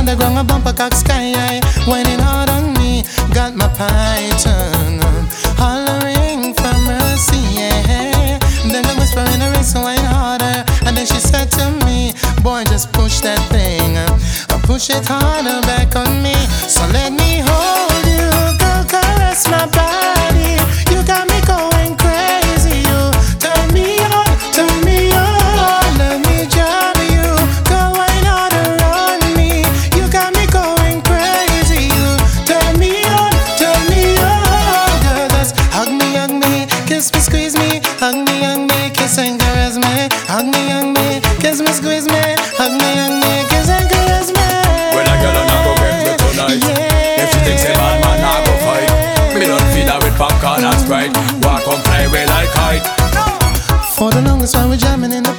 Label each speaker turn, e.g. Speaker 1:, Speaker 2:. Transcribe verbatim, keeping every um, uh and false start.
Speaker 1: on the ground, a bumper cock sky high, whining hard on me. Got my python hollering for mercy, yeah. Then the whisper in the ring, so wine harder. And then she said to me, boy, just push that thing, uh, push it harder back on me. So let me hold you, girl, caress my body. You got me going crazy, you turn me on, turn me on. Let me drive you, go wine harder on me. You got me going crazy, you turn me on, turn me on. Girl, just hug me, hug me, kiss me, squeeze me, hug me, hug me, kiss and caress me. Hug me, hug me, kiss me, squeeze me, hug me, hug me, kiss and caress me.
Speaker 2: When a girl a go get me tonight, yeah. If she thinks a man, man a go fight. Me don't feed her with popcorn and Sprite. Walk on fly away like kite.
Speaker 1: For the longest while we're jamming in the